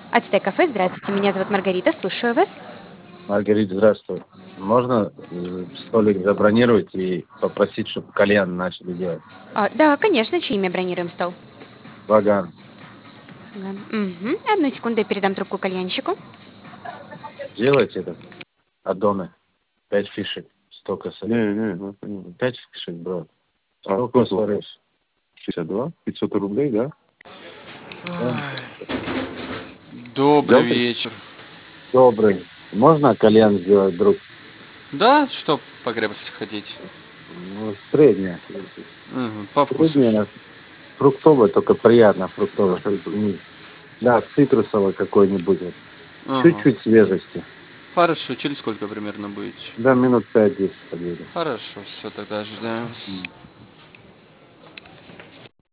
Ацтек кафе, здравствуйте, меня зовут Маргарита, слушаю вас. Маргарита, здравствуй. Можно столик забронировать и попросить, чтобы кальян начали делать? Да, конечно, чье имя бронируем стол? Ваган. Мгм. Одну секунду, я передам трубку кальянщику. Делайте это. Аддоны. 5 фишек. Столько солей. Не, 5 фишек, бро. Сколько смотришь? 62, 500 рублей, да? Добрый Взял ты? вечер. Добрый. Можно кальян сделать, друг? Да, что по крепости хотите? Ну, средняя. По вкусу. Средняя. Фруктовая, только приятно фруктовая. Да, цитрусовый какой-нибудь. Вот. Ага. Чуть-чуть свежести. Хорошо, через сколько примерно будете? Да, минут 5-10 подъедем. Хорошо, все, тогда ожидаем вас.